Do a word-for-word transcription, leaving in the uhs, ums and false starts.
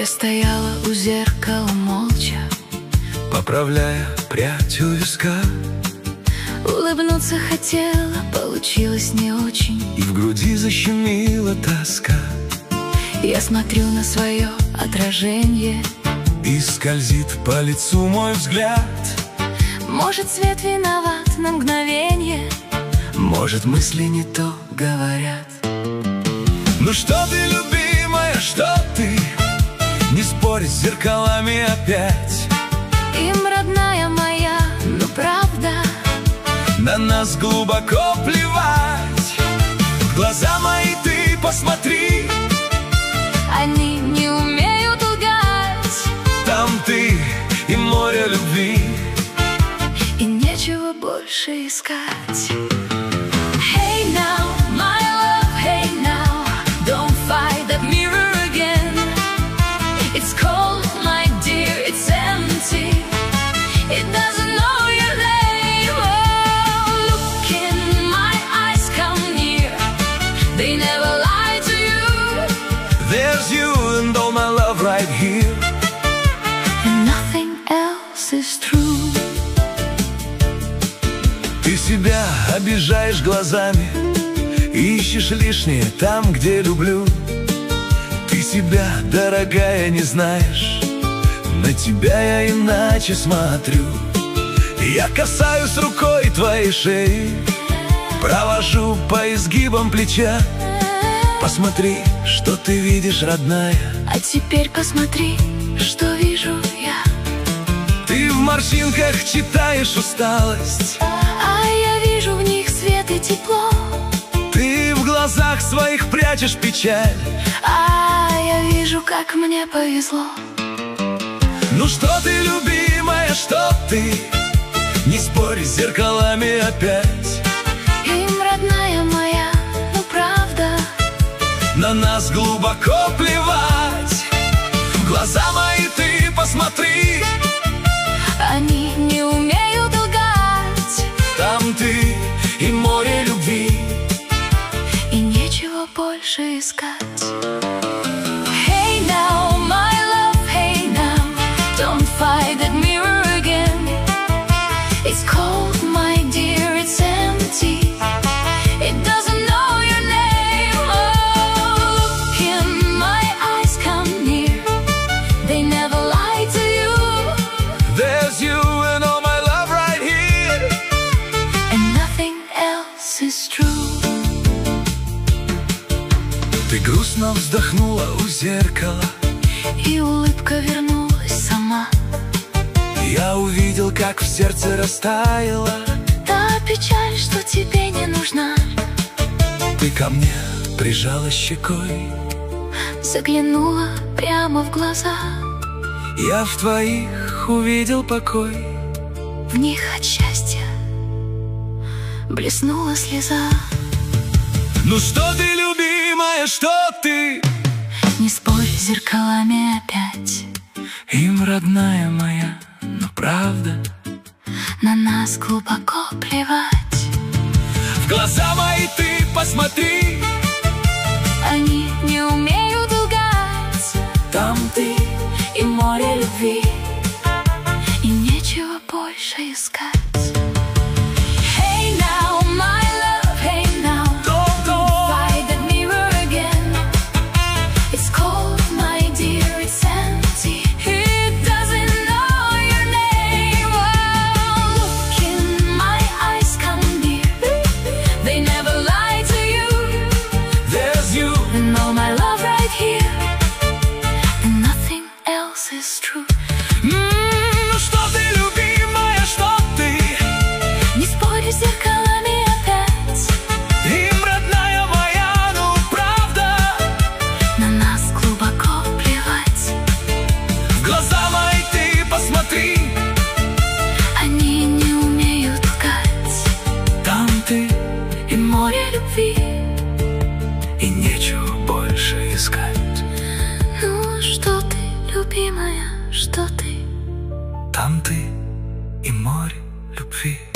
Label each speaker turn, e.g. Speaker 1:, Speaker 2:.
Speaker 1: Я стояла у зеркала молча,
Speaker 2: поправляя прядь у виска.
Speaker 1: улыбнуться хотела, получилось не очень,
Speaker 2: И в груди защемила тоска.
Speaker 1: Я смотрю на свое отражение,
Speaker 2: И скользит по лицу мой взгляд.
Speaker 1: может, свет виноват на мгновенье,
Speaker 2: Может, мысли не то говорят. Ну что ты, любимая, что ты? Не спорь с зеркалами опять.
Speaker 1: им, родная моя, ну правда,
Speaker 2: На нас глубоко плевать. В глаза мои ты посмотри,
Speaker 1: они не умеют лгать,
Speaker 2: там ты и море любви,
Speaker 1: и нечего больше искать. Hey now, my love, hey now, don't fight that mirror again. It's cold, my dear, it's empty. It doesn't know your name. Oh, look in my eyes, come near. They never lie to you.
Speaker 2: There's you and all my love right here.
Speaker 1: And nothing else is true.
Speaker 2: Ты себя обижаешь глазами, ищешь лишнее там, где люблю. Ты себя, дорогая, не знаешь, на тебя я иначе смотрю. Я касаюсь рукой твоей шеи, провожу по изгибам плеча. Посмотри, что ты видишь, родная.
Speaker 1: А теперь посмотри, что вижу я.
Speaker 2: Ты в морщинках читаешь усталость,
Speaker 1: А я вижу в них свет и тепло.
Speaker 2: ты в глазах своих прячешь печаль.
Speaker 1: А я вижу, как мне повезло.
Speaker 2: Ну что ты, любимая, что ты? Не спорь с зеркалами опять.
Speaker 1: Им, родная моя, ну правда,
Speaker 2: На нас глубоко плевать. В глаза мои ты посмотри,
Speaker 1: они не умеют лгать,
Speaker 2: там ты и море любви,
Speaker 1: и нечего больше искать. Hey now, my love, hey now, don't fight that mirror again. It's cold, my dear, it's empty. It doesn't know your name. Oh, look in my eyes, come near. They never lie to you.
Speaker 2: There's you and all my love right here.
Speaker 1: And nothing else is true.
Speaker 2: Ты грустно вздохнула у зеркала,
Speaker 1: И улыбка вернулась сама.
Speaker 2: я увидел, как в сердце растаяла.
Speaker 1: Та печаль, что тебе не нужна,
Speaker 2: Ты ко мне прижала щекой,
Speaker 1: заглянула прямо в глаза.
Speaker 2: я в твоих увидел покой.
Speaker 1: В них от счастья блеснула слеза.
Speaker 2: Ну что ты, любимая, что ты?
Speaker 1: Не спорь с зеркалами опять,
Speaker 2: Им, родная моя, ну правда,
Speaker 1: на нас глубоко плевать.
Speaker 2: в глаза мои ты посмотри,
Speaker 1: Они не умеют лгать,
Speaker 2: там ты
Speaker 1: и море любви, и нечего больше искать. Hey now, my love, hey now,
Speaker 2: Don't
Speaker 1: fight that mirror again. It's cold, my dear, it's empty. It doesn't know your name. Oh, look in my eyes, come near. They never lie to you.
Speaker 2: There's you
Speaker 1: And all my love right here. And nothing else is true.
Speaker 2: М, ну что ты, любимая, что ты?
Speaker 1: Не спорь с зеркалами опять,
Speaker 2: Им, родная моя, ну правда,
Speaker 1: на нас глубоко плевать.
Speaker 2: в глаза мои ты посмотри,
Speaker 1: Они не умеют лгать,
Speaker 2: там ты
Speaker 1: и море любви.
Speaker 2: и нечего больше искать.
Speaker 1: Ну что ты, любимая, что ты?
Speaker 2: Там ты и море любви.